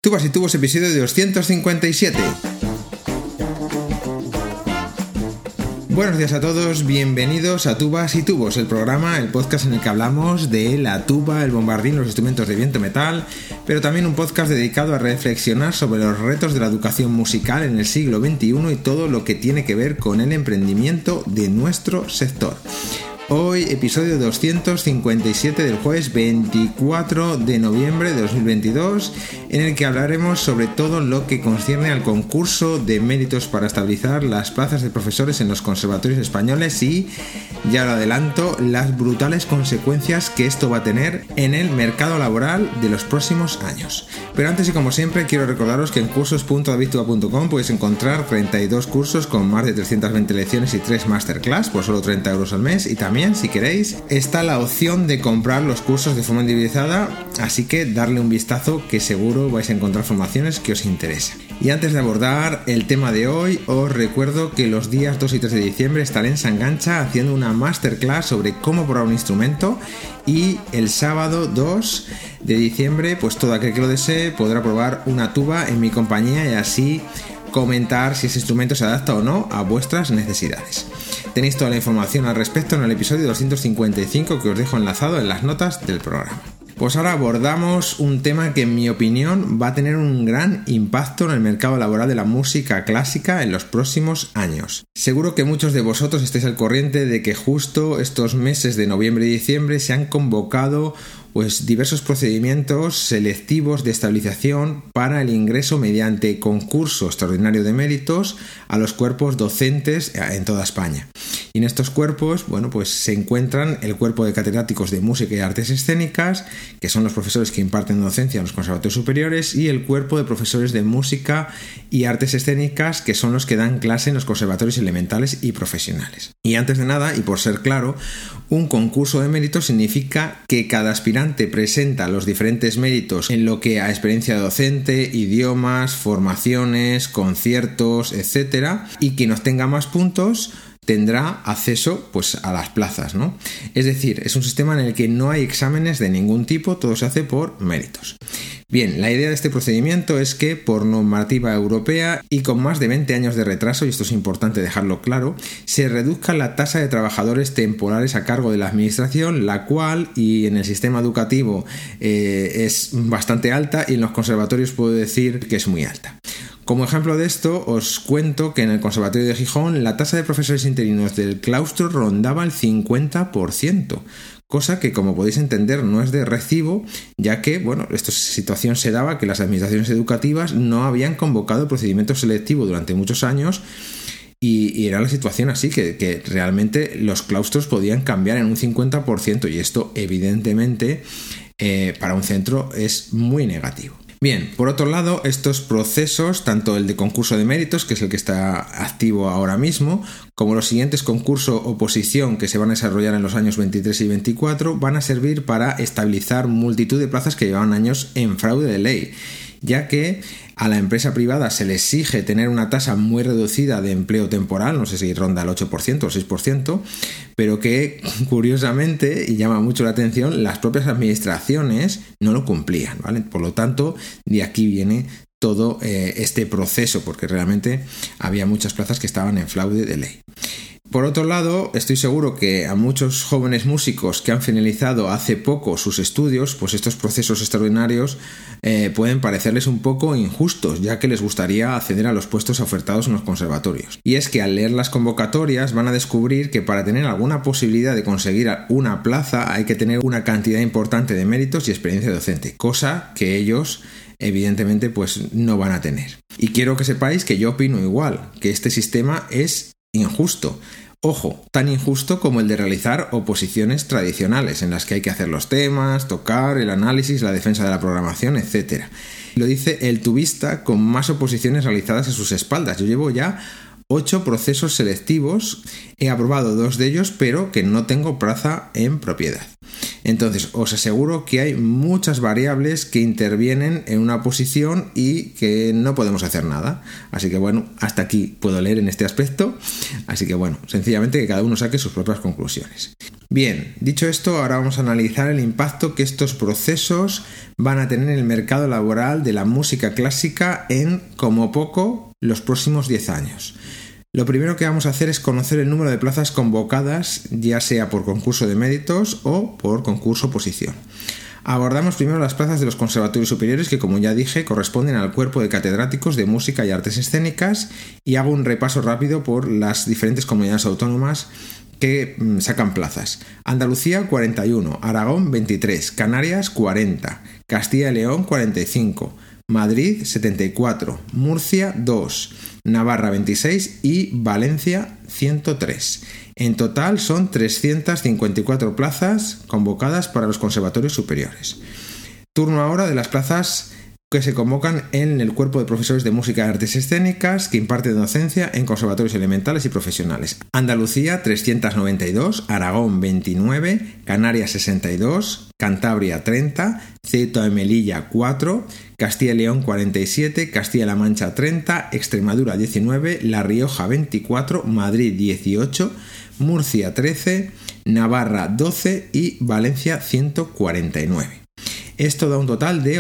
Tubas y Tubos, episodio 257. Buenos días a todos, bienvenidos a Tubas y Tubos, el programa, el podcast en el que hablamos de la tuba, el bombardín, los instrumentos de viento metal, pero también un podcast dedicado a reflexionar sobre los retos de la educación musical en el siglo XXI y todo lo que tiene que ver con el emprendimiento de nuestro sector. Hoy, episodio 257 del jueves 24 de noviembre de 2022, en el que hablaremos sobre todo lo que concierne al concurso de méritos para estabilizar las plazas de profesores en los conservatorios españoles y, ya lo adelanto, las brutales consecuencias que esto va a tener en el mercado laboral de los próximos años. Pero antes y como siempre, quiero recordaros que en cursos.davidtuba.com podéis encontrar 32 cursos con más de 320 lecciones y 3 masterclass por solo 30 euros al mes, y también, si queréis, está la opción de comprar los cursos de forma individualizada, así que darle un vistazo que seguro vais a encontrar formaciones que os interesan. Y antes de abordar el tema de hoy, os recuerdo que los días 2 y 3 de diciembre estaré en Sangancha haciendo una masterclass sobre cómo probar un instrumento, y el sábado 2 de diciembre, pues todo aquel que lo desee podrá probar una tuba en mi compañía y así comentar si ese instrumento se adapta o no a vuestras necesidades. Tenéis toda la información al respecto en el episodio 255 que os dejo enlazado en las notas del programa. Pues ahora abordamos un tema que en mi opinión va a tener un gran impacto en el mercado laboral de la música clásica en los próximos años. Seguro que muchos de vosotros estáis al corriente de que justo estos meses de noviembre y diciembre se han convocado diversos procedimientos selectivos de estabilización para el ingreso mediante concurso extraordinario de méritos a los cuerpos docentes en toda España. Y en estos cuerpos, se encuentran el cuerpo de catedráticos de música y artes escénicas, que son los profesores que imparten docencia en los conservatorios superiores, y el cuerpo de profesores de música y artes escénicas, que son los que dan clase en los conservatorios elementales y profesionales. Y antes de nada, y por ser claro, un concurso de méritos significa que cada aspirante presenta los diferentes méritos en lo que a experiencia docente, idiomas, formaciones, conciertos, etcétera, y quien obtenga más puntos tendrá acceso a las plazas, ¿no? Es decir, es un sistema en el que no hay exámenes de ningún tipo, todo se hace por méritos. Bien, la idea de este procedimiento es que por normativa europea y con más de 20 años de retraso, y esto es importante dejarlo claro, se reduzca la tasa de trabajadores temporales a cargo de la administración, la cual, y en el sistema educativo es bastante alta, y en los conservatorios puedo decir que es muy alta. Como ejemplo de esto, os cuento que en el Conservatorio de Gijón la tasa de profesores interinos del claustro rondaba el 50%, cosa que, como podéis entender, no es de recibo, ya que, esta situación se daba que las administraciones educativas no habían convocado el procedimiento selectivo durante muchos años, y era la situación así, que realmente los claustros podían cambiar en un 50%, y esto, evidentemente, para un centro es muy negativo. Bien, por otro lado, estos procesos, tanto el de concurso de méritos, que es el que está activo ahora mismo, como los siguientes concurso-oposición que se van a desarrollar en los años 23 y 24, van a servir para estabilizar multitud de plazas que llevaban años en fraude de ley, ya que a la empresa privada se le exige tener una tasa muy reducida de empleo temporal, no sé si ronda el 8% o 6%, pero que, curiosamente, y llama mucho la atención, las propias administraciones no lo cumplían, ¿vale? Por lo tanto, de aquí viene todo este proceso, porque realmente había muchas plazas que estaban en fraude de ley. Por otro lado, estoy seguro que a muchos jóvenes músicos que han finalizado hace poco sus estudios, pues estos procesos extraordinarios pueden parecerles un poco injustos, ya que les gustaría acceder a los puestos ofertados en los conservatorios. Y es que al leer las convocatorias van a descubrir que para tener alguna posibilidad de conseguir una plaza hay que tener una cantidad importante de méritos y experiencia docente, cosa que ellos evidentemente no van a tener. Y quiero que sepáis que yo opino igual, que este sistema es injusto. Ojo, tan injusto como el de realizar oposiciones tradicionales, en las que hay que hacer los temas, tocar, el análisis, la defensa de la programación, etc. Lo dice el tubista con más oposiciones realizadas a sus espaldas. Yo llevo ya 8 procesos selectivos, he aprobado 2 de ellos, pero que no tengo plaza en propiedad. Entonces, os aseguro que hay muchas variables que intervienen en una posición y que no podemos hacer nada. Así que hasta aquí puedo leer en este aspecto. Así que sencillamente que cada uno saque sus propias conclusiones. Bien, dicho esto, ahora vamos a analizar el impacto que estos procesos van a tener en el mercado laboral de la música clásica en, como poco, los próximos 10 años. Lo primero que vamos a hacer es conocer el número de plazas convocadas, ya sea por concurso de méritos o por concurso oposición. Abordamos primero las plazas de los conservatorios superiores que, como ya dije, corresponden al cuerpo de catedráticos de música y artes escénicas, y hago un repaso rápido por las diferentes comunidades autónomas que sacan plazas. Andalucía 41, Aragón 23, Canarias 40, Castilla y León 45, Madrid 74, Murcia 2, Navarra 26 y Valencia 103. En total son 354 plazas convocadas para los conservatorios superiores. Turno ahora de las plazas que se convocan en el cuerpo de profesores de música y artes escénicas que imparten docencia en conservatorios elementales y profesionales. Andalucía 392, Aragón 29, Canarias 62, Cantabria 30, Ceuta y Melilla 4, Castilla y León 47, Castilla-La Mancha 30, Extremadura 19, La Rioja 24, Madrid 18, Murcia 13, Navarra 12 y Valencia 149. Esto da un total de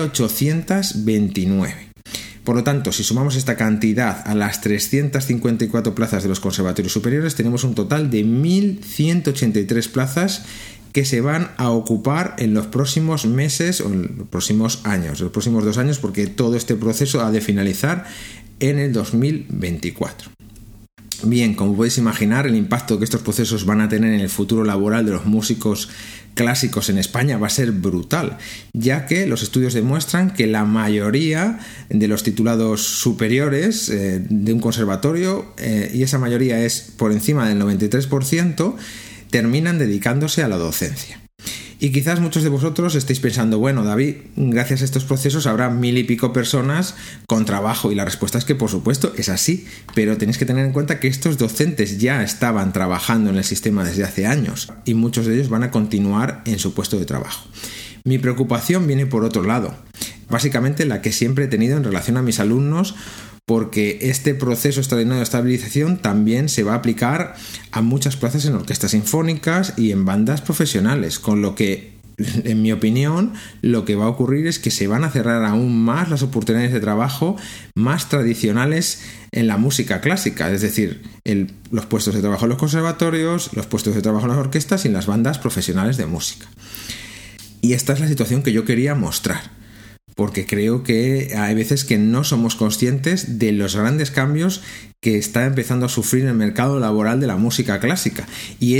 829. Por lo tanto, si sumamos esta cantidad a las 354 plazas de los conservatorios superiores, tenemos un total de 1.183 plazas que se van a ocupar en los próximos meses o en los próximos años, los próximos 2 años, porque todo este proceso ha de finalizar en el 2024. Bien, como podéis imaginar, el impacto que estos procesos van a tener en el futuro laboral de los músicos clásicos en España va a ser brutal, ya que los estudios demuestran que la mayoría de los titulados superiores de un conservatorio, y esa mayoría es por encima del 93%, terminan dedicándose a la docencia. Y quizás muchos de vosotros estéis pensando, bueno, David, gracias a estos procesos habrá 1000 y pico personas con trabajo, y la respuesta es que por supuesto es así, pero tenéis que tener en cuenta que estos docentes ya estaban trabajando en el sistema desde hace años y muchos de ellos van a continuar en su puesto de trabajo. Mi preocupación viene por otro lado, básicamente la que siempre he tenido en relación a mis alumnos, porque este proceso extraordinario de estabilización también se va a aplicar a muchas plazas en orquestas sinfónicas y en bandas profesionales, con lo que, en mi opinión, lo que va a ocurrir es que se van a cerrar aún más las oportunidades de trabajo más tradicionales en la música clásica, es decir, los puestos de trabajo en los conservatorios, los puestos de trabajo en las orquestas y en las bandas profesionales de música. Y esta es la situación que yo quería mostrar, porque creo que hay veces que no somos conscientes de los grandes cambios que está empezando a sufrir el mercado laboral de la música clásica. Y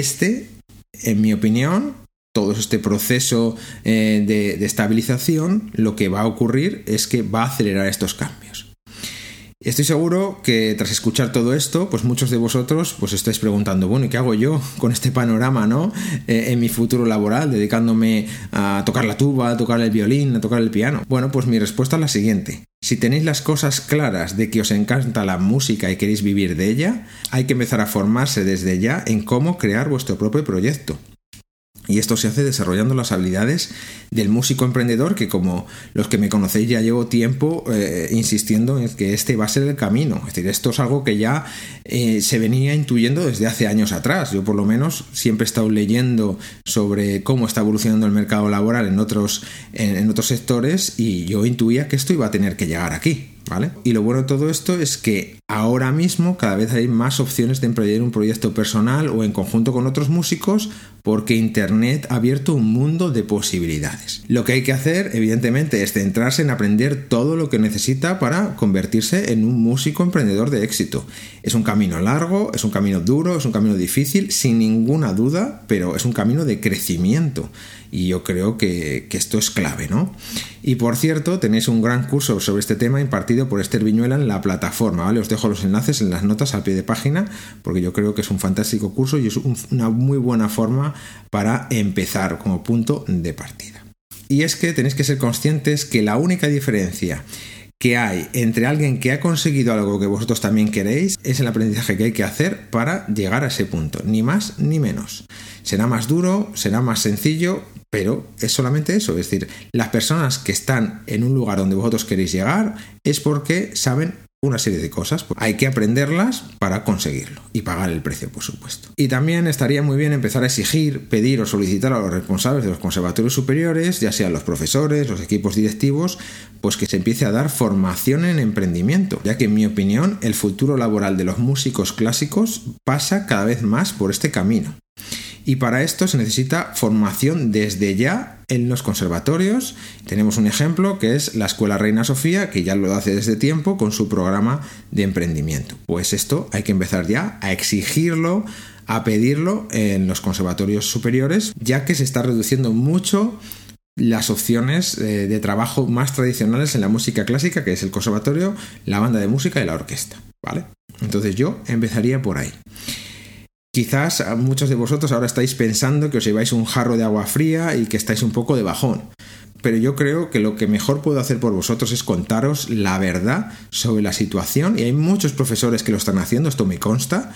en mi opinión, todo este proceso de estabilización, lo que va a ocurrir es que va a acelerar estos cambios. Estoy seguro que tras escuchar todo esto, pues muchos de vosotros pues estáis preguntando, bueno, ¿y qué hago yo con este panorama, ¿no? En mi futuro laboral, dedicándome a tocar la tuba, a tocar el violín, a tocar el piano. Bueno, pues mi respuesta es la siguiente. Si tenéis las cosas claras de que os encanta la música y queréis vivir de ella, hay que empezar a formarse desde ya en cómo crear vuestro propio proyecto. Y esto se hace desarrollando las habilidades del músico emprendedor, que como los que me conocéis ya llevo tiempo insistiendo en que este va a ser el camino. Es decir, esto es algo que ya se venía intuyendo desde hace años atrás. Yo por lo menos siempre he estado leyendo sobre cómo está evolucionando el mercado laboral en otros sectores, y yo intuía que esto iba a tener que llegar aquí, ¿vale? Y lo bueno de todo esto es que ahora mismo cada vez hay más opciones de emprender un proyecto personal o en conjunto con otros músicos, porque Internet ha abierto un mundo de posibilidades. Lo que hay que hacer, evidentemente, es centrarse en aprender todo lo que necesita para convertirse en un músico emprendedor de éxito. Es un camino largo, es un camino duro, es un camino difícil, sin ninguna duda, pero es un camino de crecimiento. Y yo creo que esto es clave, ¿no? Y por cierto, tenéis un gran curso sobre este tema impartido por Esther Viñuela en la plataforma, ¿vale? Os dejo los enlaces en las notas al pie de página, porque yo creo que es un fantástico curso y es una muy buena forma para empezar como punto de partida. Y es que tenéis que ser conscientes que la única diferencia que hay entre alguien que ha conseguido algo que vosotros también queréis es el aprendizaje que hay que hacer para llegar a ese punto, ni más ni menos. Será más duro, será más sencillo, pero es solamente eso. Es decir, las personas que están en un lugar donde vosotros queréis llegar es porque saben una serie de cosas. Pues hay que aprenderlas para conseguirlo y pagar el precio, por supuesto. Y también estaría muy bien empezar a exigir, pedir o solicitar a los responsables de los conservatorios superiores, ya sean los profesores, los equipos directivos, pues que se empiece a dar formación en emprendimiento, ya que en mi opinión el futuro laboral de los músicos clásicos pasa cada vez más por este camino. Y para esto se necesita formación desde ya en los conservatorios. Tenemos un ejemplo que es la Escuela Reina Sofía, que ya lo hace desde tiempo con su programa de emprendimiento. Pues esto hay que empezar ya a exigirlo, a pedirlo en los conservatorios superiores, ya que se está reduciendo mucho las opciones de trabajo más tradicionales en la música clásica, que es el conservatorio, la banda de música y la orquesta, ¿vale? Entonces yo empezaría por ahí. Quizás muchos de vosotros ahora estáis pensando que os lleváis un jarro de agua fría y que estáis un poco de bajón. Pero yo creo que lo que mejor puedo hacer por vosotros es contaros la verdad sobre la situación. Y hay muchos profesores que lo están haciendo, esto me consta.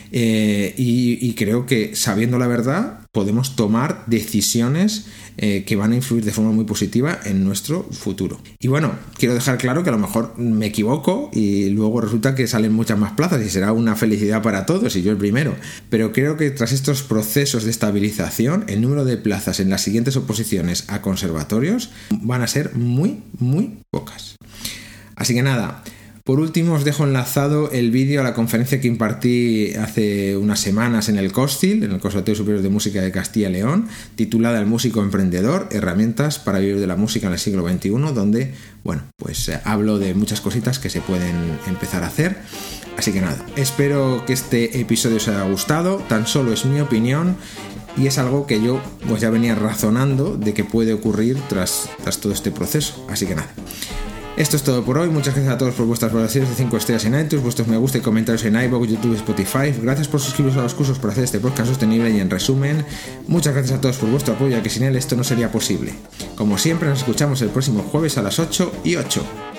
Y creo que sabiendo la verdad podemos tomar decisiones que van a influir de forma muy positiva en nuestro futuro. Y bueno, quiero dejar claro que a lo mejor me equivoco y luego resulta que salen muchas más plazas y será una felicidad para todos y yo el primero. Pero creo que tras estos procesos de estabilización, el número de plazas en las siguientes oposiciones a conservatorios van a ser muy, muy pocas. Así que nada. Por último, os dejo enlazado el vídeo a la conferencia que impartí hace unas semanas en el COSCIL, en el Conservatorio Superior de Música de Castilla y León, titulada El músico emprendedor, herramientas para vivir de la música en el siglo XXI, donde, bueno, pues hablo de muchas cositas que se pueden empezar a hacer. Así que nada, espero que este episodio os haya gustado, tan solo es mi opinión y es algo que yo pues ya venía razonando de que puede ocurrir tras todo este proceso. Así que nada. Esto es todo por hoy, muchas gracias a todos por vuestras valoraciones de 5 estrellas en iTunes, vuestros me gusta y comentarios en iVoox, YouTube, Spotify. Gracias por suscribiros a los cursos para hacer este podcast sostenible y en resumen, muchas gracias a todos por vuestro apoyo, ya que sin él esto no sería posible. Como siempre, nos escuchamos el próximo jueves a las 8:08.